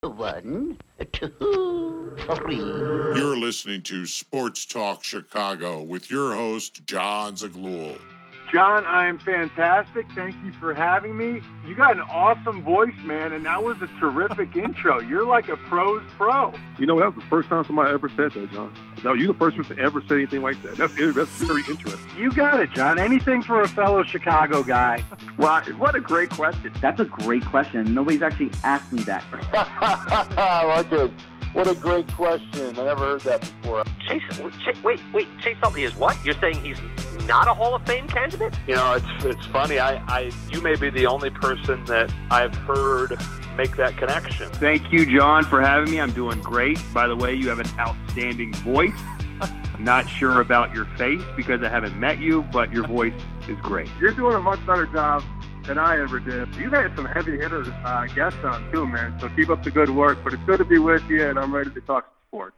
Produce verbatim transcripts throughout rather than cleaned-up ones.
One, two, three. You're listening to Sports Talk Chicago with your host, John Zaghloul. John, I am fantastic. Thank you for having me. You got an awesome voice, man, and that was a terrific intro. You're like a pro's pro. You know, that was the first time somebody ever said that, John. No, you're the first person to ever say anything like that. That's that's very interesting. You got it, John. Anything for a fellow Chicago guy. Well, what a great question. That's a great question. Nobody's actually asked me that. I like it. What a great question. I never heard that before. Chase, Chase, wait, wait, Chase Utley is what? You're saying he's not a Hall of Fame candidate? You know, it's it's funny. I, I you may be the only person that I've heard make that connection. Thank you, John, for having me. I'm doing great. By the way, you have an outstanding voice. I'm not sure about your face because I haven't met you, but your voice is great. You're doing a much better job than I ever did. You've had some heavy hitters uh, guests on too, man. So keep up the good work. But it's good to be with you, and I'm ready to talk sports.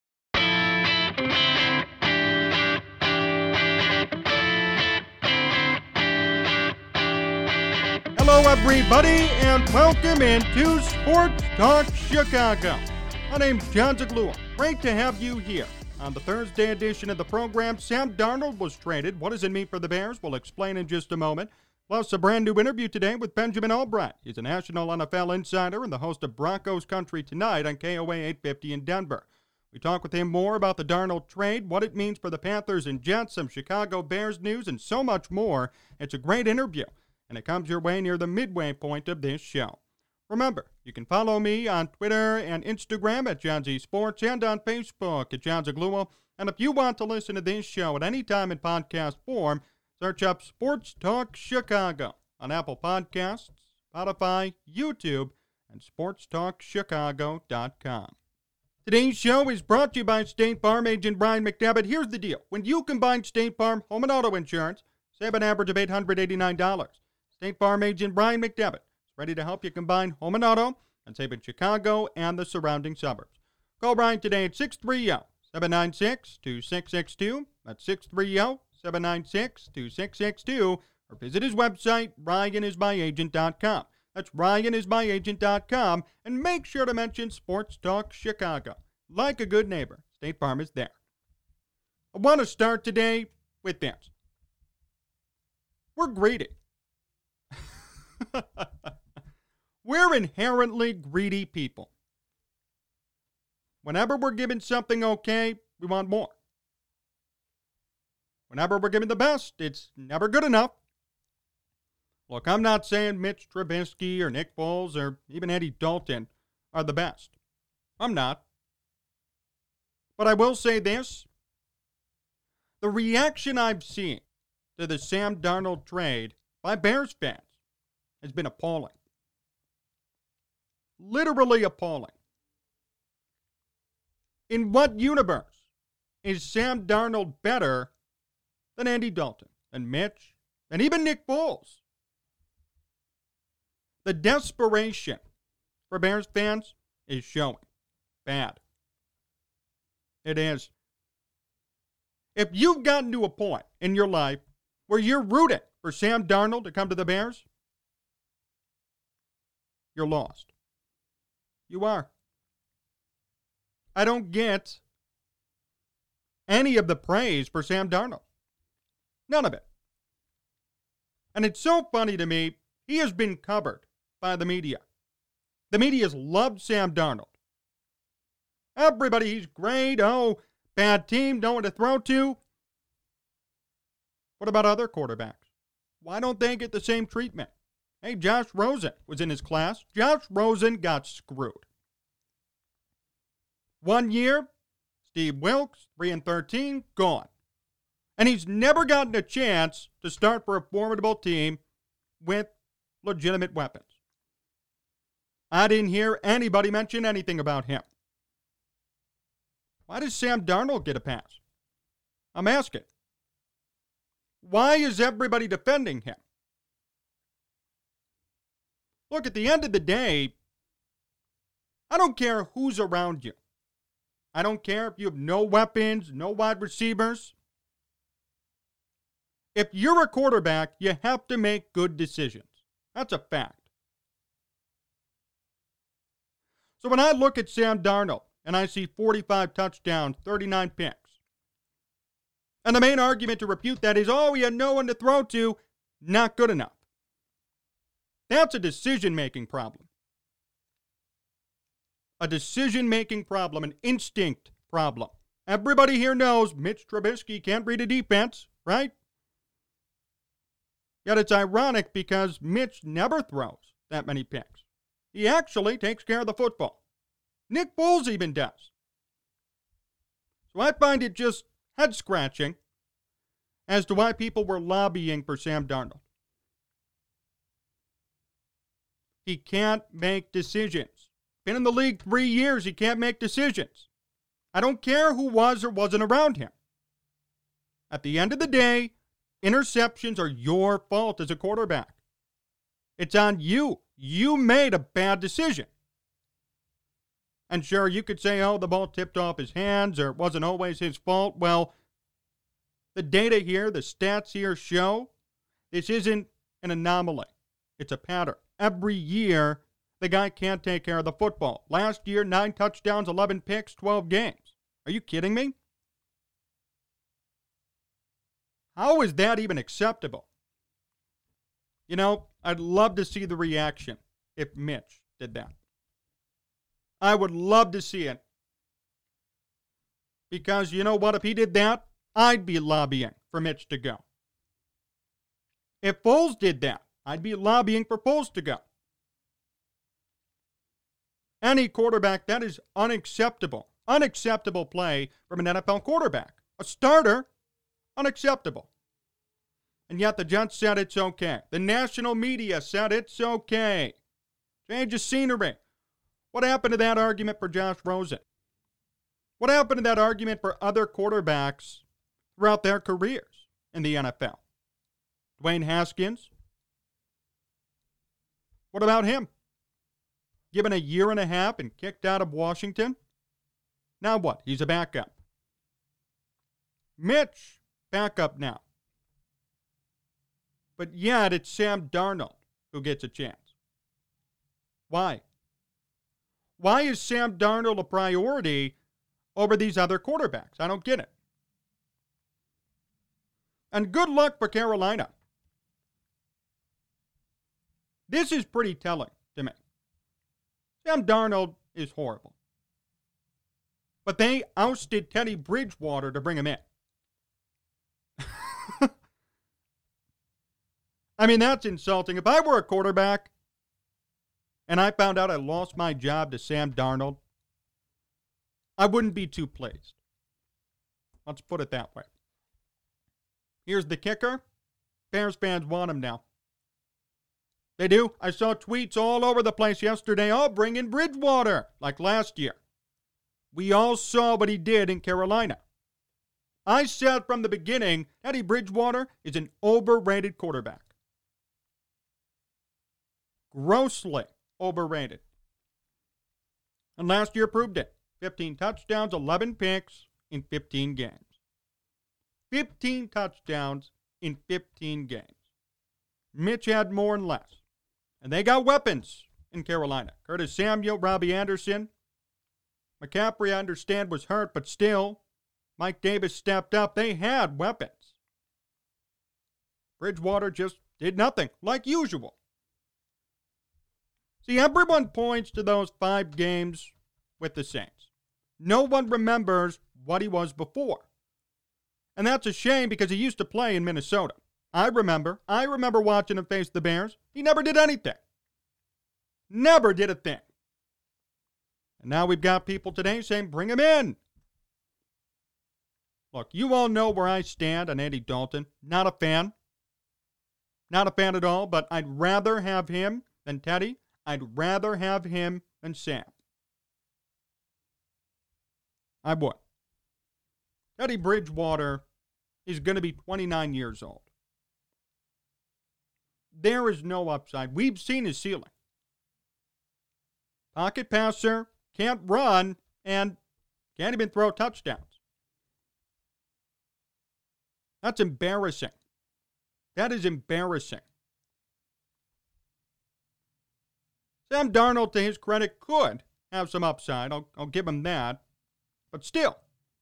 Hello, everybody, and welcome into Sports Talk Chicago. My name's John Zaghloul. Great to have you here. On the Thursday edition of the program, Sam Darnold was traded. What does it mean for the Bears? We'll explain in just a moment. Plus, a brand new interview today with Benjamin Albright. He's a national N F L insider and the host of Broncos Country Tonight on K O A eight fifty in Denver. We talk with him more about the Darnold trade, what it means for the Panthers and Jets, some Chicago Bears news, and so much more. It's a great interview, and it comes your way near the midway point of this show. Remember, you can follow me on Twitter and Instagram at John Z Sports and on Facebook at John Zaghloul. And if you want to listen to this show at any time in podcast form, search up Sports Talk Chicago on Apple Podcasts, Spotify, YouTube, and sports talk chicago dot com. Today's show is brought to you by State Farm agent Brian McDevitt. Here's the deal. When you combine State Farm home and auto insurance, save an average of eight hundred eighty-nine dollars. State Farm agent Brian McDevitt is ready to help you combine home and auto and save in Chicago and the surrounding suburbs. Call Brian today at six three zero, seven nine six, two six six two. That's six three zero, seven nine six, two six six two. Or visit his website, ryan is my agent dot com. That's ryan is my agent dot com. And make sure to mention Sports Talk Chicago. Like a good neighbor, State Farm is there. I want to start today with this. We're greedy. We're inherently greedy people. Whenever we're given something okay, we want more. Whenever we're given the best, it's never good enough. Look, I'm not saying Mitch Trubisky or Nick Foles or even Andy Dalton are the best. I'm not. But I will say this. The reaction I've seen to the Sam Darnold trade by Bears fans has been appalling. Literally appalling. In what universe is Sam Darnold better than Andy Dalton, and Mitch, and even Nick Foles? The desperation for Bears fans is showing. Bad. It is. If you've gotten to a point in your life where you're rooting for Sam Darnold to come to the Bears, you're lost. You are. I don't get any of the praise for Sam Darnold. None of it. And it's so funny to me, he has been covered by the media. The media has loved Sam Darnold. Everybody, he's great. Oh, bad team, no one to throw to. What about other quarterbacks? Why don't they get the same treatment? Hey, Josh Rosen was in his class. Josh Rosen got screwed. One year, Steve Wilks, three and thirteen, gone. And he's never gotten a chance to start for a formidable team with legitimate weapons. I didn't hear anybody mention anything about him. Why does Sam Darnold get a pass? I'm asking. Why is everybody defending him? Look, at the end of the day, I don't care who's around you. I don't care if you have no weapons, no wide receivers. If you're a quarterback, you have to make good decisions. That's a fact. So when I look at Sam Darnold and I see forty-five touchdowns, thirty-nine picks, and the main argument to refute that is, oh, he had no one to throw to, not good enough. That's a decision-making problem. A decision-making problem, an instinct problem. Everybody here knows Mitch Trubisky can't read a defense, right? Yet it's ironic because Mitch never throws that many picks. He actually takes care of the football. Nick Foles even does. So I find it just head-scratching as to why people were lobbying for Sam Darnold. He can't make decisions. Been in the league three years, he can't make decisions. I don't care who was or wasn't around him. At the end of the day, interceptions are your fault as a quarterback. It's on you. You made a bad decision. And sure, you could say, oh, the ball tipped off his hands or it wasn't always his fault. Well, the data here, the stats here show this isn't an anomaly. It's a pattern. Every year, the guy can't take care of the football. Last year, nine touchdowns, eleven picks, twelve games. Are you kidding me? How is that even acceptable? You know, I'd love to see the reaction if Mitch did that. I would love to see it. Because you know what? If he did that, I'd be lobbying for Mitch to go. If Foles did that, I'd be lobbying for Foles to go. Any quarterback, that is unacceptable. Unacceptable play from an N F L quarterback. A starter, unacceptable. And yet the Jets said it's okay. The national media said it's okay. Change of scenery. What happened to that argument for Josh Rosen? What happened to that argument for other quarterbacks throughout their careers in the N F L? Dwayne Haskins? What about him? Given a year and a half and kicked out of Washington? Now what? He's a backup. Mitch, backup now. But yet it's Sam Darnold who gets a chance. Why? Why is Sam Darnold a priority over these other quarterbacks? I don't get it. And good luck for Carolina. This is pretty telling to me. Sam Darnold is horrible. But they ousted Teddy Bridgewater to bring him in. I mean, that's insulting. If I were a quarterback and I found out I lost my job to Sam Darnold, I wouldn't be too pleased. Let's put it that way. Here's the kicker. Bears fans want him now. They do. I saw tweets all over the place yesterday. Oh, bring in Bridgewater, like last year. We all saw what he did in Carolina. I said from the beginning, Teddy Bridgewater is an overrated quarterback. Grossly overrated. And last year proved it. fifteen touchdowns, eleven picks in fifteen games. fifteen touchdowns in fifteen games. Mitch had more and less. And they got weapons in Carolina. Curtis Samuel, Robbie Anderson. McCaffrey, I understand, was hurt, but still, Mike Davis stepped up. They had weapons. Bridgewater just did nothing, like usual. See, everyone points to those five games with the Saints. No one remembers what he was before. And that's a shame because he used to play in Minnesota. I remember. I remember watching him face the Bears. He never did anything. Never did a thing. And now we've got people today saying, bring him in. Look, you all know where I stand on Andy Dalton. Not a fan. Not a fan at all, but I'd rather have him than Teddy. I'd rather have him than Sam. I would. Teddy Bridgewater is going to be twenty-nine years old. There is no upside. We've seen his ceiling. Pocket passer, can't run, and can't even throw touchdowns. That's embarrassing. That is embarrassing. Sam Darnold, to his credit, could have some upside. I'll, I'll give him that. But still,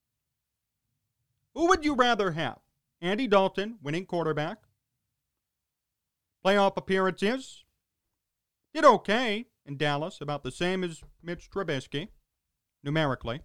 who would you rather have? Andy Dalton, winning quarterback. Playoff appearances. Did okay in Dallas, about the same as Mitch Trubisky, numerically.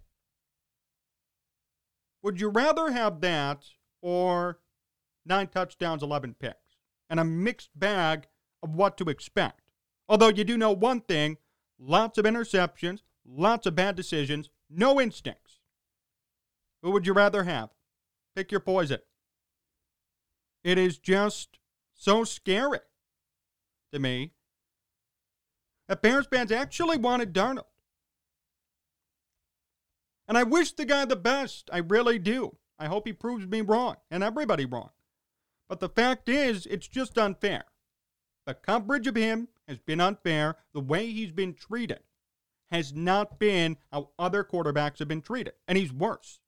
Would you rather have that or nine touchdowns, eleven picks, and a mixed bag of what to expect? Although you do know one thing, lots of interceptions, lots of bad decisions, no instincts. Who would you rather have? Pick your poison. It is just so scary to me that Bears fans actually wanted Darnold. And I wish the guy the best. I really do. I hope he proves me wrong and everybody wrong. But the fact is, it's just unfair. The coverage of him has been unfair. The way he's been treated has not been how other quarterbacks have been treated. And he's worse.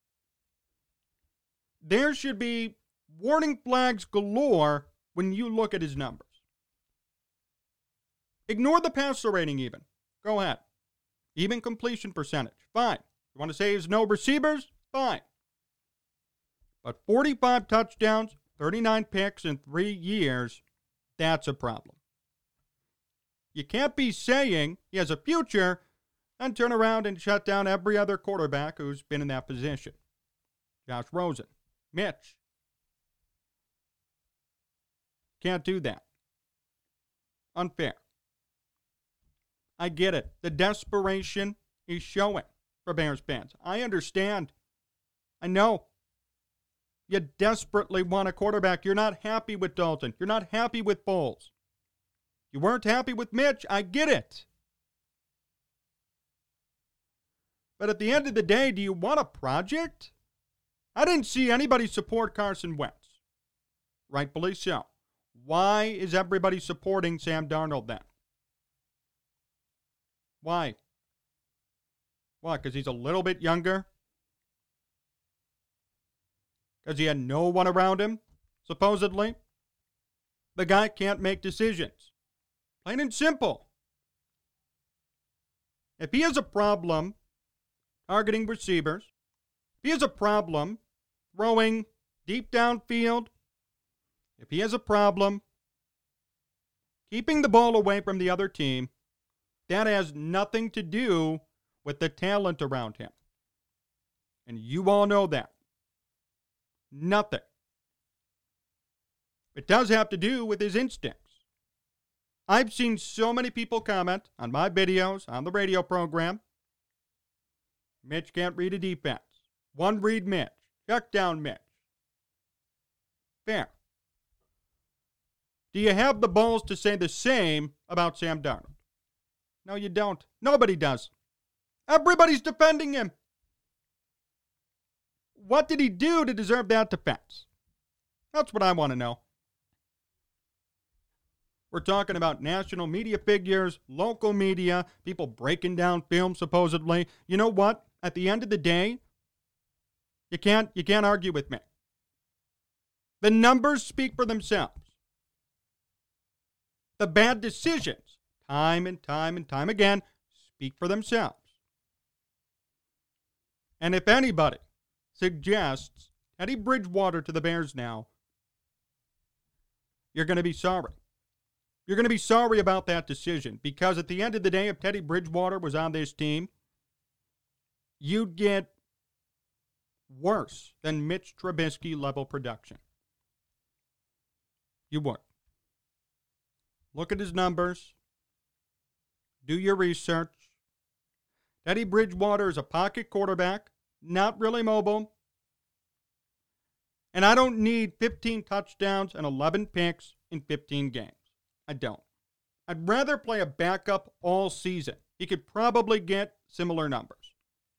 There should be warning flags galore when you look at his numbers. Ignore the passer rating even. Go ahead. Even completion percentage. Fine. You want to say he's no receivers? Fine. But forty-five touchdowns, thirty-nine picks in three years, that's a problem. You can't be saying he has a future and turn around and shut down every other quarterback who's been in that position. Josh Rosen, Mitch. Can't do that. Unfair. I get it. The desperation is showing for Bears fans. I understand. I know. You desperately want a quarterback. You're not happy with Dalton. You're not happy with Foles. You weren't happy with Mitch. I get it. But at the end of the day, do you want a project? I didn't see anybody support Carson Wentz. Rightfully so. Why is everybody supporting Sam Darnold then? Why? Why? Because he's a little bit younger? Because he had no one around him, supposedly? The guy can't make decisions. Plain and simple. If he has a problem targeting receivers, if he has a problem throwing deep downfield, if he has a problem keeping the ball away from the other team, that has nothing to do with the talent around him. And you all know that. Nothing. It does have to do with his instincts. I've seen so many people comment on my videos, on the radio program, Mitch can't read a defense. One read Mitch. Check down Mitch. Fair. Do you have the balls to say the same about Sam Darnold? No, you don't. Nobody does. Everybody's defending him. What did he do to deserve that defense? That's what I want to know. We're talking about national media figures, local media, people breaking down film supposedly. You know what? At the end of the day, you can't you can't argue with me. The numbers speak for themselves. The bad decisions, time and time and time again, speak for themselves. And if anybody suggests Teddy Bridgewater to the Bears now, you're going to be sorry. You're going to be sorry about that decision, because at the end of the day, if Teddy Bridgewater was on this team, you'd get worse than Mitch Trubisky level production. You would. Look at his numbers. Do your research. Teddy Bridgewater is a pocket quarterback, not really mobile. And I don't need fifteen touchdowns and eleven picks in fifteen games. I don't. I'd rather play a backup all season. He could probably get similar numbers.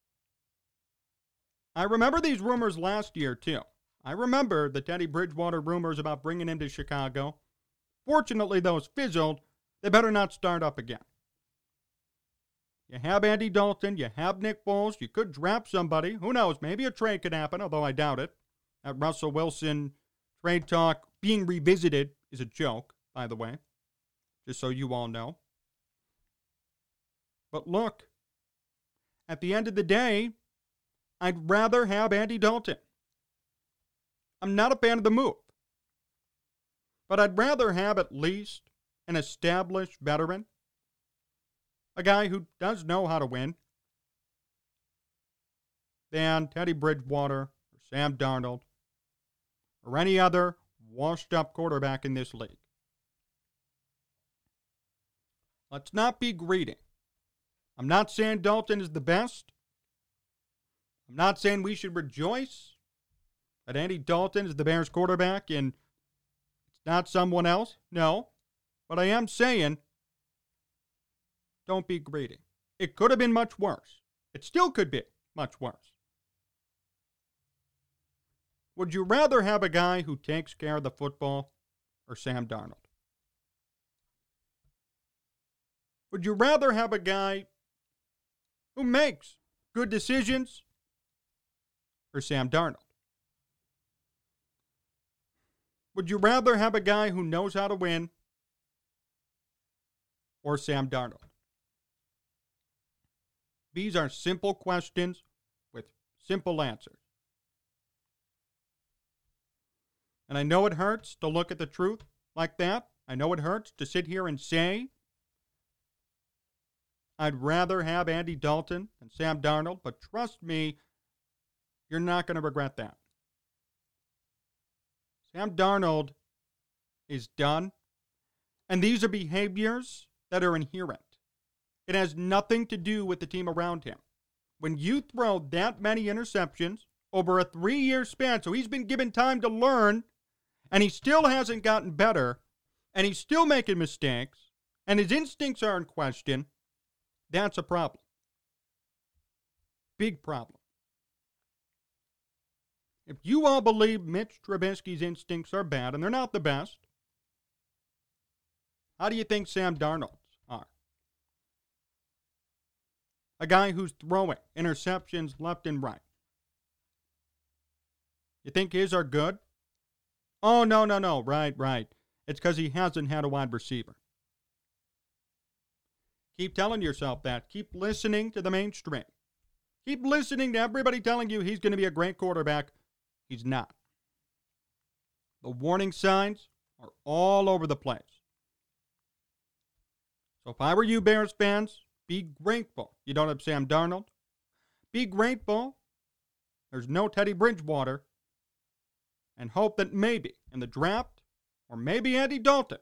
I remember these rumors last year, too. I remember the Teddy Bridgewater rumors about bringing him to Chicago. Fortunately, those fizzled. They better not start up again. You have Andy Dalton. You have Nick Foles. You could draft somebody. Who knows? Maybe a trade could happen, although I doubt it. That Russell Wilson trade talk being revisited is a joke, by the way, just so you all know. But look, at the end of the day, I'd rather have Andy Dalton. I'm not a fan of the move, but I'd rather have at least an established veteran, a guy who does know how to win, than Teddy Bridgewater or Sam Darnold or any other washed-up quarterback in this league. Let's not be greedy. I'm not saying Dalton is the best. I'm not saying we should rejoice that Andy Dalton is the Bears quarterback and it's not someone else. No. But I am saying, don't be greedy. It could have been much worse. It still could be much worse. Would you rather have a guy who takes care of the football or Sam Darnold? Would you rather have a guy who makes good decisions or Sam Darnold? Would you rather have a guy who knows how to win or Sam Darnold? These are simple questions with simple answers. And I know it hurts to look at the truth like that. I know it hurts to sit here and say I'd rather have Andy Dalton than Sam Darnold, but trust me, you're not going to regret that. Sam Darnold is done, and these are behaviors that are inherent. It has nothing to do with the team around him. When you throw that many interceptions over a three-year span, so he's been given time to learn, and he still hasn't gotten better, and he's still making mistakes, and his instincts are in question, that's a problem. Big problem. If you all believe Mitch Trubisky's instincts are bad, and they're not the best, how do you think Sam Darnold's are? A guy who's throwing interceptions left and right. You think his are good? Oh, no, no, no. Right, right. It's because he hasn't had a wide receiver. Keep telling yourself that. Keep listening to the mainstream. Keep listening to everybody telling you he's going to be a great quarterback. He's not. The warning signs are all over the place. So if I were you, Bears fans, be grateful you don't have Sam Darnold. Be grateful there's no Teddy Bridgewater. And hope that maybe in the draft, or maybe Andy Dalton,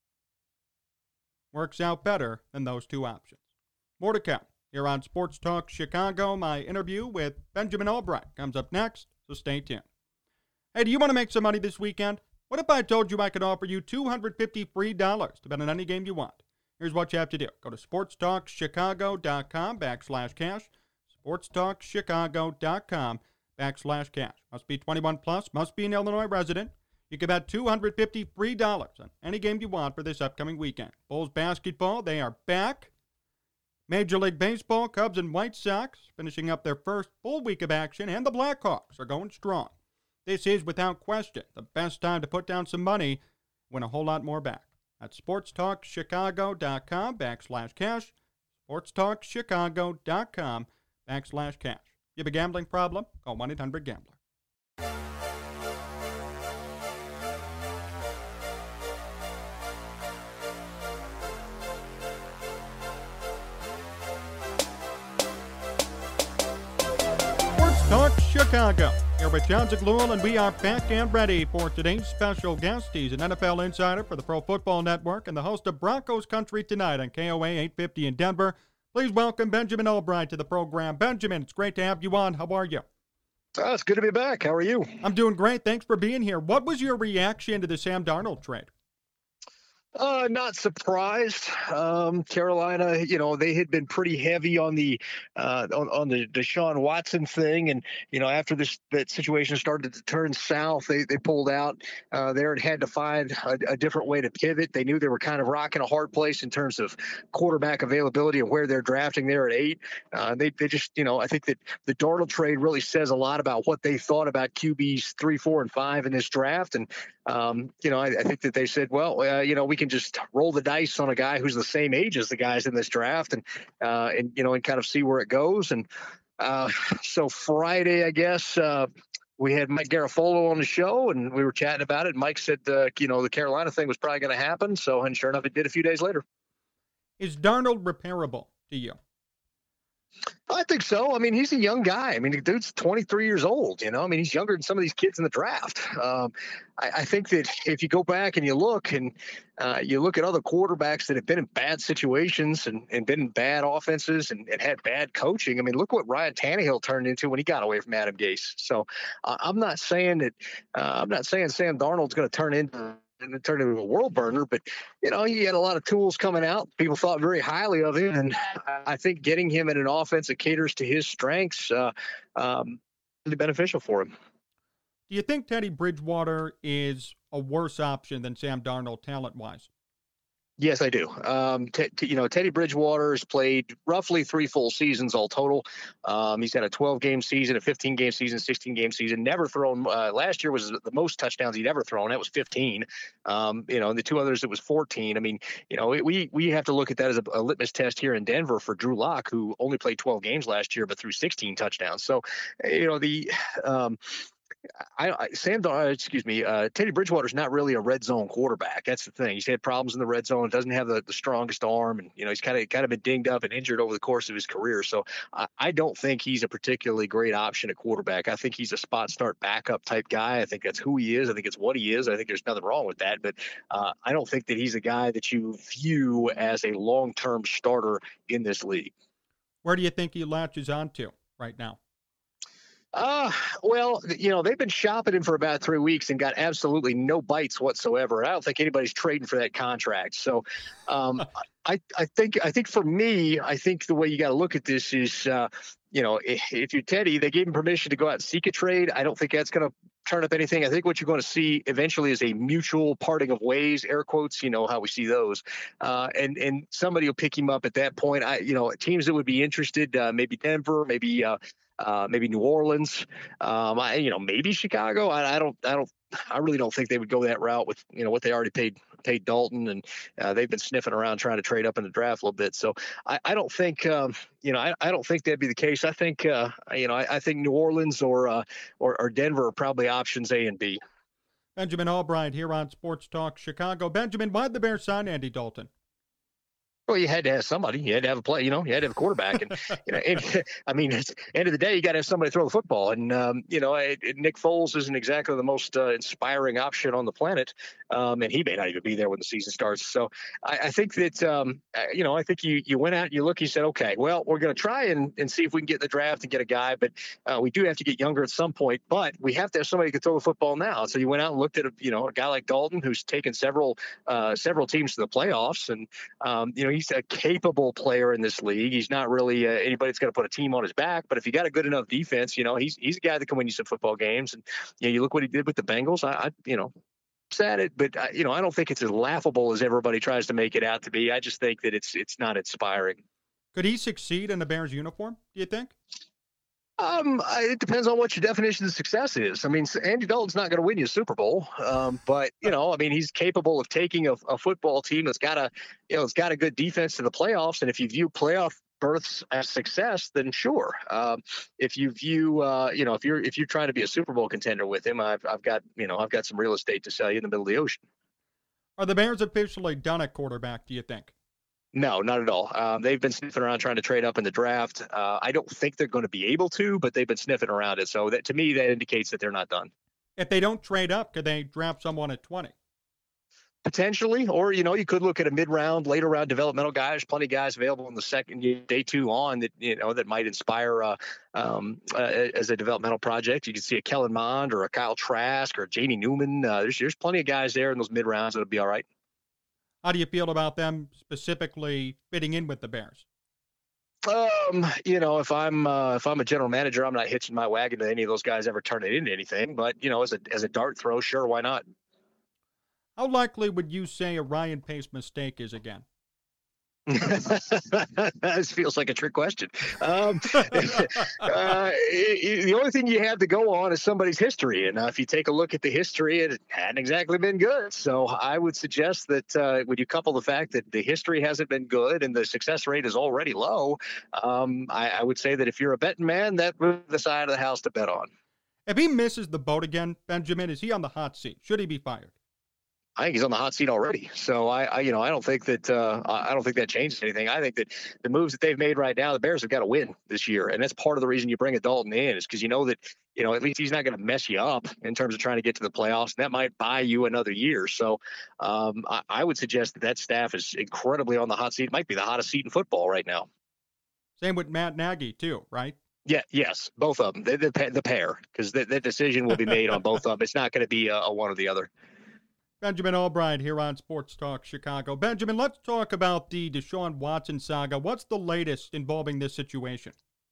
works out better than those two options. More to come here on Sports Talk Chicago. My interview with Benjamin Albright comes up next, so stay tuned. Hey, do you want to make some money this weekend? What if I told you I could offer you two hundred fifty free dollars to bet on any game you want? Here's what you have to do. Go to sportstalkchicago.com backslash cash. sportstalkchicago.com backslash cash. Must be twenty-one plus, must be an Illinois resident. You can bet two hundred fifty free dollars on any game you want for this upcoming weekend. Bulls basketball, they are back. Major League Baseball, Cubs and White Sox finishing up their first full week of action, and the Blackhawks are going strong. This is, without question, the best time to put down some money, win a whole lot more back. At sportstalkchicago.com backslash cash. sportstalkchicago.com backslash cash. You have a gambling problem? Call one eight hundred gambler. Sports Talk Chicago. Here with John Zaghloul, and we are back and ready for today's special guest. He's an N F L insider for the Pro Football Network and the host of Broncos Country Tonight on K O A eight fifty in Denver. Please welcome Benjamin Albright to the program. Benjamin, it's great to have you on. How are you? Oh, it's good to be back. How are you? I'm doing great. Thanks for being here. What was your reaction to the Sam Darnold trade? Uh, not surprised. Um, Carolina, you know, they had been pretty heavy on the uh, on, on the Deshaun Watson thing, and you know, after this that situation started to turn south, they they pulled out. Uh, there and had to find a, a different way to pivot. They knew they were kind of rocking a hard place in terms of quarterback availability and where they're drafting there at eight. Uh, they they just, you know, I think that the Darnold trade really says a lot about what they thought about Q Bs three, four, and five in this draft, and um, you know, I, I think that they said, well, uh, you know, we can. can just roll the dice on a guy who's the same age as the guys in this draft, and uh, and you know, and kind of see where it goes. And uh, so Friday, I guess. Uh, We had Mike Garafolo on the show, and we were chatting about it. Mike said, uh, you know, the Carolina thing was probably going to happen. So, and sure enough, it did a few days later. Is Darnold repairable to you? I think so. I mean, he's a young guy. I mean, the dude's twenty-three years old, you know. I mean, he's younger than some of these kids in the draft. Um, I, I think that if you go back and you look and uh, you look at other quarterbacks that have been in bad situations and, and been in bad offenses and, and had bad coaching, I mean, look what Ryan Tannehill turned into when he got away from Adam Gase. So uh, I'm not saying that uh, I'm not saying Sam Darnold's going to turn into and it turned into a world burner, but you know, he had a lot of tools coming out. People thought very highly of him, and I think getting him in an offense that caters to his strengths uh, um, really beneficial for him. Do you think Teddy Bridgewater is a worse option than Sam Darnold talent-wise? Yes, I do. Um, t- t- you know, Teddy Bridgewater has played roughly three full seasons all total. Um, he's had a twelve-game season, a fifteen-game season, sixteen-game season. Never thrown. Uh, last year was the most touchdowns he'd ever thrown. That was fifteen. Um, you know, and the two others, it was fourteen. I mean, you know, we we have to look at that as a, a litmus test here in Denver for Drew Lock, who only played twelve games last year but threw sixteen touchdowns. So, you know, the um, I, I Sam, uh, excuse me, uh, Teddy Bridgewater's not really a red zone quarterback. That's the thing. He's had problems in the red zone. Doesn't have the, the strongest arm, and you know he's kind of kind of been dinged up and injured over the course of his career. So I, I don't think he's a particularly great option at quarterback. I think he's a spot start backup type guy. I think that's who he is. I think it's what he is. I think there's nothing wrong with that. But uh, I don't think that he's a guy that you view as a long term starter in this league. Where do you think he latches onto right now? Uh, well, you know, they've been shopping him for about three weeks and got absolutely no bites whatsoever. I don't think anybody's trading for that contract. So, um, I, I think, I think for me, I think the way you got to look at this is, uh, you know, if, if you're Teddy, they gave him permission to go out and seek a trade. I don't think that's going to turn up anything. I think what you're going to see eventually is a mutual parting of ways, air quotes, you know, how we see those. Uh, and, and somebody will pick him up at that point. I, you know, teams that would be interested, uh, maybe Denver, maybe, uh, Uh, maybe New Orleans, um, I, you know, maybe Chicago. I, I don't, I don't, I really don't think they would go that route with, you know, what they already paid, paid Dalton, and uh, they've been sniffing around trying to trade up in the draft a little bit. So I, I don't think, um, you know, I, I don't think that'd be the case. I think, uh, you know, I, I think New Orleans or, uh, or, or Denver are probably options A and B. Benjamin Albright here on Sports Talk Chicago. Benjamin, why'd the Bears sign Andy Dalton? Well, you had to have somebody. You had to have a play. You know, you had to have a quarterback. And you know, and, I mean, at the end of the day, you got to have somebody throw the football. And um, you know, it, it, Nick Foles isn't exactly the most uh, inspiring option on the planet, um, and he may not even be there when the season starts. So I, I think that um, you know, I think you you went out and you look. You said, okay, well, we're going to try and, and see if we can get in the draft and get a guy, but uh, we do have to get younger at some point. But we have to have somebody who can throw the football now. So you went out and looked at a you know a guy like Dalton, who's taken several uh, several teams to the playoffs, and um, you know he's a capable player in this league. He's not really uh, anybody that's going to put a team on his back, but if you got a good enough defense, you know, he's he's a guy that can win you some football games. And you know, you look what he did with the Bengals. I, I you know, at it, but uh, you know, I don't think it's as laughable as everybody tries to make it out to be. I just think that it's it's not inspiring. Could he succeed in a Bears uniform, do you think? Um, it depends on what your definition of success is. I mean, Andy Dalton's not going to win you a Super Bowl, um, but you know, I mean, he's capable of taking a, a football team that's got a, you know, it's got a good defense to the playoffs. And if you view playoff berths as success, then sure. Um, if you view, uh, you know, if you're if you're trying to be a Super Bowl contender with him, I've I've got you know I've got some real estate to sell you in the middle of the ocean. Are the Bears officially done at quarterback, do you think? No, not at all. Um, they've been sniffing around trying to trade up in the draft. Uh, I don't think they're going to be able to, but they've been sniffing around it. So that to me, that indicates that they're not done. If they don't trade up, could they draft someone at twenty? Potentially, or, you know, you could look at a mid-round, later round developmental guy. There's plenty of guys available in the second day two on that, you know, that might inspire uh, um, uh, as a developmental project. You can see a Kellen Mond or a Kyle Trask or a J D Newman. Uh, there's, there's plenty of guys there in those mid-rounds that'll be all right. How do you feel about them specifically fitting in with the Bears? Um, you know, if I'm uh, if I'm a general manager, I'm not hitching my wagon to any of those guys ever turning into anything. But you know, as a as a dart throw, sure, why not? How likely would you say a Ryan Pace mistake is again? This feels like a trick question. Um, uh, the only thing you have to go on is somebody's history. And uh, if you take a look at the history, it hadn't exactly been good. So I would suggest that uh, when you couple the fact that the history hasn't been good and the success rate is already low, um, I, I would say that if you're a betting man, that was the side of the house to bet on. If he misses the boat again, Benjamin, is he on the hot seat? Should he be fired? I think he's on the hot seat already. So I, I you know, I don't think that uh, I don't think that changes anything. I think that the moves that they've made right now, the Bears have got to win this year, and that's part of the reason you bring a Dalton in is because you know that you know at least he's not going to mess you up in terms of trying to get to the playoffs, and that might buy you another year. So um, I, I would suggest that that staff is incredibly on the hot seat. It might be the hottest seat in football right now. Same with Matt Nagy too, right? Yeah, yes, both of them. The, the, the pair, because the, the decision will be made on both of them. It's not going to be a, a one or the other. Benjamin Albright here on Sports Talk Chicago. Benjamin, let's talk about the Deshaun Watson saga. What's the latest involving this situation?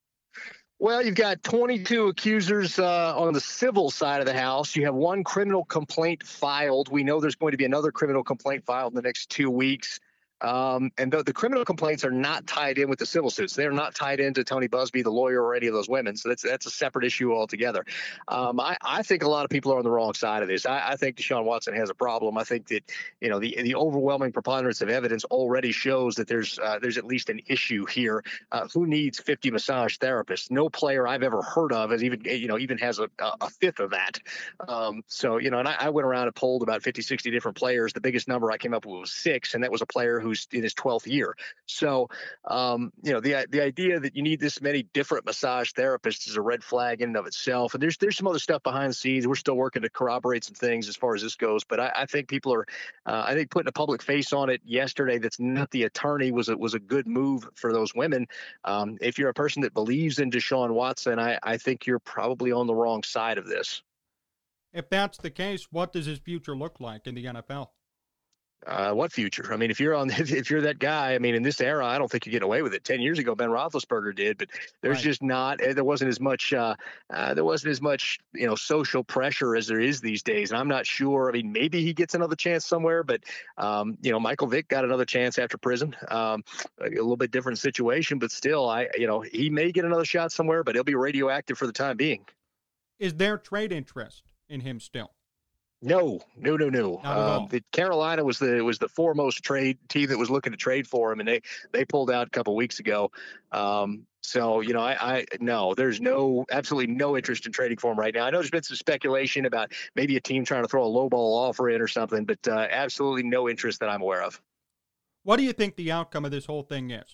Well, you've got twenty-two accusers uh, on the civil side of the house. You have one criminal complaint filed. We know there's going to be another criminal complaint filed in the next two weeks. Um, and the, the criminal complaints are not tied in with the civil suits. They're not tied into Tony Busby, the lawyer, or any of those women. So that's that's a separate issue altogether. Um, I, I think a lot of people are on the wrong side of this. I, I think Deshaun Watson has a problem. I think that you know the the overwhelming preponderance of evidence already shows that there's uh, there's at least an issue here. Uh, who needs fifty massage therapists? No player I've ever heard of has even you know even has a, a fifth of that. Um, so you know, and I, I went around and polled about fifty, sixty different players. The biggest number I came up with was six, and that was a player who who's in his twelfth year. So, um, you know, the the idea that you need this many different massage therapists is a red flag in and of itself. And there's there's some other stuff behind the scenes. We're still working to corroborate some things as far as this goes. But I, I think people are, uh, I think putting a public face on it yesterday that's not the attorney was a, was a good move for those women. Um, if you're a person that believes in Deshaun Watson, I, I think you're probably on the wrong side of this. If that's the case, what does his future look like in the N F L? Uh, what future? I mean, if you're on, if, if you're that guy, I mean, in this era, I don't think you get away with it. Ten years ago, Ben Roethlisberger did, but there's right. just not, there wasn't as much, uh, uh, there wasn't as much, you know, social pressure as there is these days. And I'm not sure. I mean, maybe he gets another chance somewhere, but, um, you know, Michael Vick got another chance after prison. Um, a little bit different situation, but still, I, you know, he may get another shot somewhere, but he'll be radioactive for the time being. Is there trade interest in him still? No, no, no, no. Um, the Carolina was the was the foremost trade team that was looking to trade for him, and they they pulled out a couple of weeks ago. Um, so you know, I, I no, there's no absolutely no interest in trading for him right now. I know there's been some speculation about maybe a team trying to throw a lowball offer in or something, but uh, absolutely no interest that I'm aware of. What do you think the outcome of this whole thing is?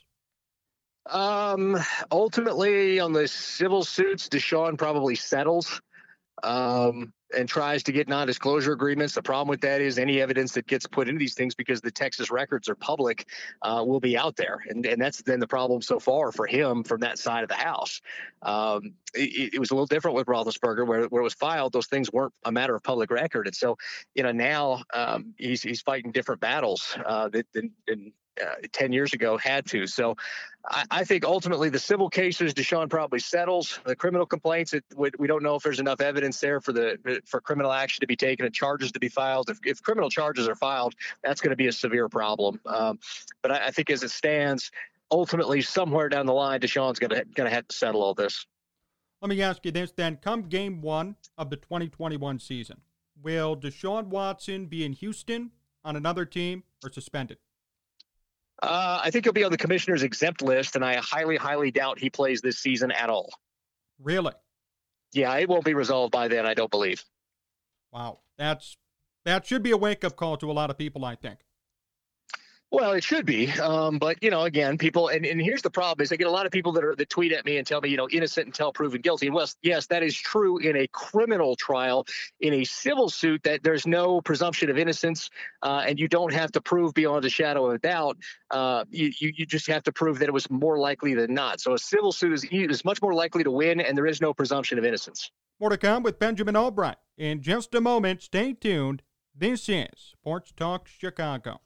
Um, ultimately, on the civil suits, Deshaun probably settles. Um, and tries to get non-disclosure agreements. The problem with that is any evidence that gets put into these things, because the Texas records are public, uh, will be out there. And, and that's been the problem so far for him from that side of the house. Um, it, it was a little different with Roethlisberger, where, where it was filed, those things weren't a matter of public record. And so, you know, now um, he's, he's fighting different battles uh, than, than uh, ten years ago had to. So I, I think ultimately the civil cases, Deshaun probably settles. The criminal complaints, it, we, we don't know if there's enough evidence there for the for criminal action to be taken and charges to be filed. If, if criminal charges are filed, that's going to be a severe problem. Um, but I, I think as it stands, ultimately somewhere down the line, Deshaun's going to going to have to settle all this. Let me ask you this then. Come game one of the twenty twenty-one season, will Deshaun Watson be in Houston, on another team, or suspended? Uh, I think he'll be on the commissioner's exempt list, and I highly, highly doubt he plays this season at all. Really? Yeah, it won't be resolved by then, I don't believe. Wow. That's that should be a wake-up call to a lot of people, I think. Well, it should be. Um, but, you know, again, people, and, and here's the problem is I get a lot of people that are that tweet at me and tell me, you know, innocent until proven guilty. And well, yes, that is true in a criminal trial. In a civil suit, that there's no presumption of innocence, uh, and you don't have to prove beyond a shadow of a doubt. Uh, you, you you just have to prove that it was more likely than not. So a civil suit is, is much more likely to win, and there is no presumption of innocence. More to come with Benjamin Albright. In just a moment, stay tuned. This is Sports Talk Chicago.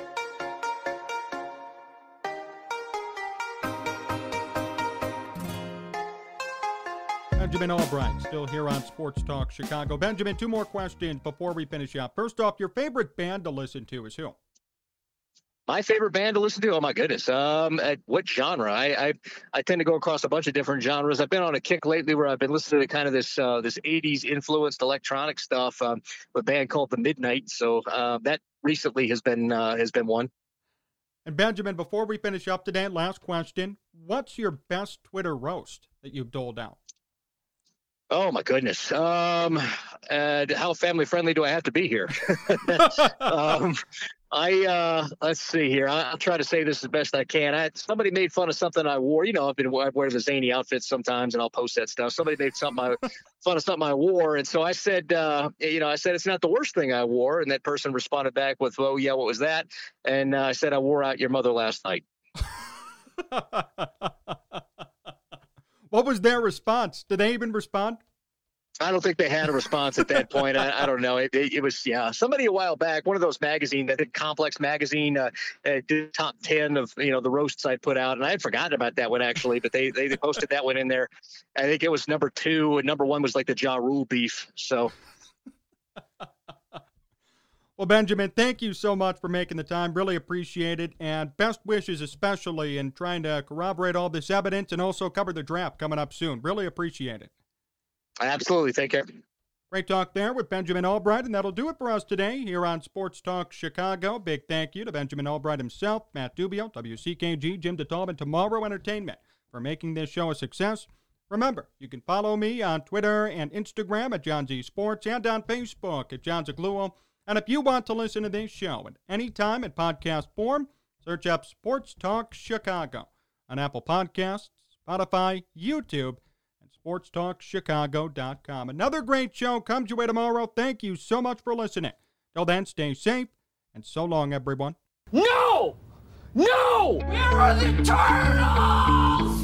Benjamin Albright, still here on Sports Talk Chicago. Benjamin, two more questions before we finish up. First off, your favorite band to listen to is who? My favorite band to listen to? Oh my goodness. Um, at what genre? I, I I tend to go across a bunch of different genres. I've been on a kick lately where I've been listening to kind of this uh, this eighties influenced electronic stuff um, with a band called The Midnight. So uh, that recently has been uh, has been one. And Benjamin, before we finish up today, last question: what's your best Twitter roast that you've doled out? Oh my goodness. Um, and how family friendly do I have to be here? um, I, uh, let's see here. I, I'll try to say this as best I can. I, somebody made fun of something I wore. You know, I've been, I wear the zany outfits sometimes and I'll post that stuff. Somebody made something I, fun of something I wore. And so I said, uh, you know, I said, it's not the worst thing I wore. And that person responded back with, oh yeah, what was that? And uh, I said, I wore out your mother last night. What was their response? Did they even respond? I don't think they had a response at that point. I, I don't know. It, it, it was, yeah, somebody a while back, one of those magazines, I think Complex magazine, uh, uh, did top ten of, you know, the roasts I put out. And I had forgotten about that one actually, but they, they, they posted that one in there. I think it was number two and number one was like the Ja Rule beef. So. Well, Benjamin, thank you so much for making the time. Really appreciate it. And best wishes, especially in trying to corroborate all this evidence and also cover the draft coming up soon. Really appreciate it. Absolutely. Take care. Great talk there with Benjamin Albright, and that'll do it for us today here on Sports Talk Chicago. Big thank you to Benjamin Albright himself, Matt Dubio, W C K G, Jim DeTalb, and Tomorrow Entertainment for making this show a success. Remember, you can follow me on Twitter and Instagram at John Z Sports and on Facebook at John Zagluo. And if you want to listen to this show at any time in podcast form, search up Sports Talk Chicago on Apple Podcasts, Spotify, YouTube, and sports talk chicago dot com. Another great show comes your way tomorrow. Thank you so much for listening. Till then, stay safe, and so long, everyone. No! No! Where are the turtles?